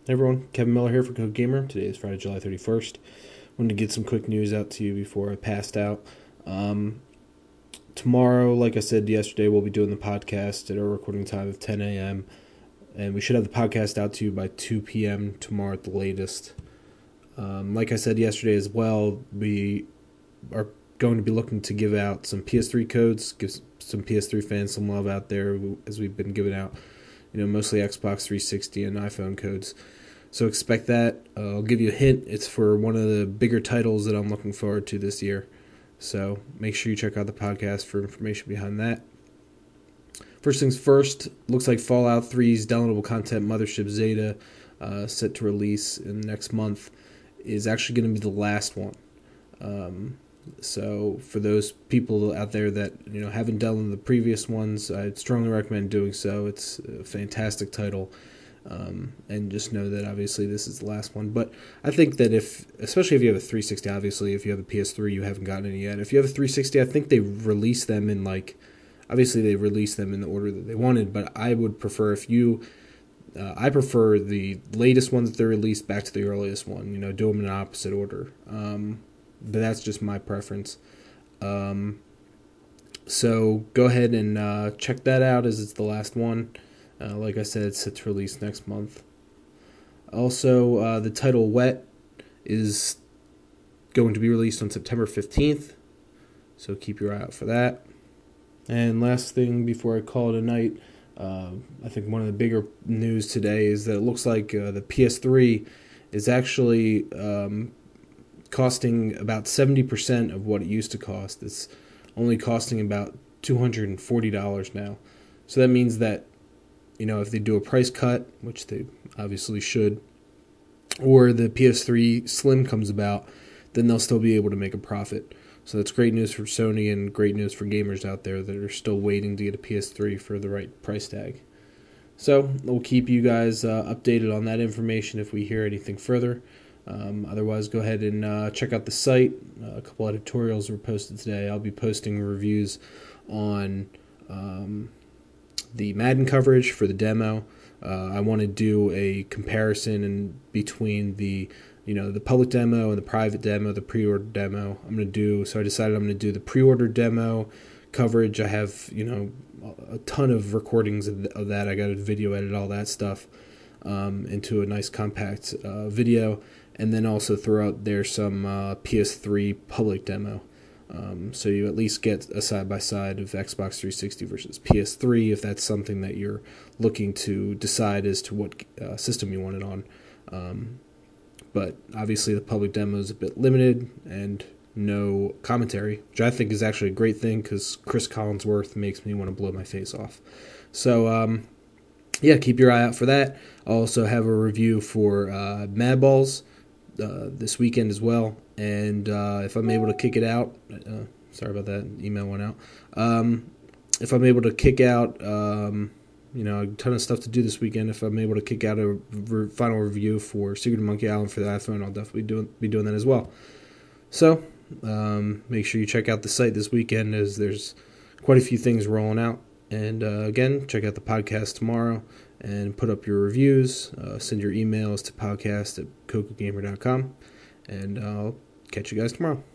Hey everyone, Kevin Miller here for Code Gamer. Today is Friday, July 31st. Wanted to get some quick news out to you before I passed out. Tomorrow, like I said yesterday, we'll be doing the podcast at our recording time of 10 a.m. And we should have the podcast out to you by 2 p.m. tomorrow at the latest. Like I said yesterday as well, we are going to be looking to give out some PS3 codes, give some PS3 fans some love out there as we've been giving out, mostly Xbox 360 and iPhone codes. So expect that. I'll give you a hint. It's for one of the bigger titles that I'm looking forward to this year. So make sure you check out the podcast for information behind that. First things first, looks like Fallout 3's downloadable content Mothership Zeta, set to release in the next month, is actually going to be the last one. So for those people out there that haven't downloaded the previous ones, I'd strongly recommend doing so. It's a fantastic title. And just know that obviously this is the last one. But I think that especially if you have a 360, obviously if you have a PS3, you haven't gotten it yet. If you have a 360, I think they release them in obviously they release them in the order that they wanted. But I would prefer I prefer the latest ones that they released back to the earliest one. Do them in opposite order. But that's just my preference. So go ahead and check that out as it's the last one. Like I said, it's set to release next month. Also, the title Wet is going to be released on September 15th, so keep your eye out for that. And last thing before I call it a night, I think one of the bigger news today is that it looks like the PS3 is actually costing about 70% of what it used to cost. It's only costing about $240 now. So that means that if they do a price cut, which they obviously should, or the PS3 Slim comes about, then they'll still be able to make a profit. So that's great news for Sony and great news for gamers out there that are still waiting to get a PS3 for the right price tag. So we'll keep you guys updated on that information if we hear anything further. Otherwise, go ahead and check out the site. A couple editorials were posted today. I'll be posting reviews on the Madden coverage for the demo. I want to do a comparison between the public demo and the private demo, the pre-order demo. So I decided I'm going to do the pre-order demo coverage. I have, a ton of recordings of that. I got to video edit all that stuff into a nice compact video, and then also throw out there some PS3 public demo. So you at least get a side-by-side of Xbox 360 versus PS3 if that's something that you're looking to decide as to what system you want it on. But obviously the public demo is a bit limited and no commentary, which I think is actually a great thing because Chris Collinsworth makes me want to blow my face off. So, keep your eye out for that. I'll also have a review for Mad Balls this weekend as well. And if I'm able to kick it out, sorry about that, email went out. If I'm able to kick out, a ton of stuff to do this weekend. If I'm able to kick out a final review for Secret of Monkey Island for the iPhone, I'll definitely be doing that as well. So make sure you check out the site this weekend as there's quite a few things rolling out. And again, check out the podcast tomorrow and put up your reviews. Send your emails to podcast@cocogamer.com. And I'll catch you guys tomorrow.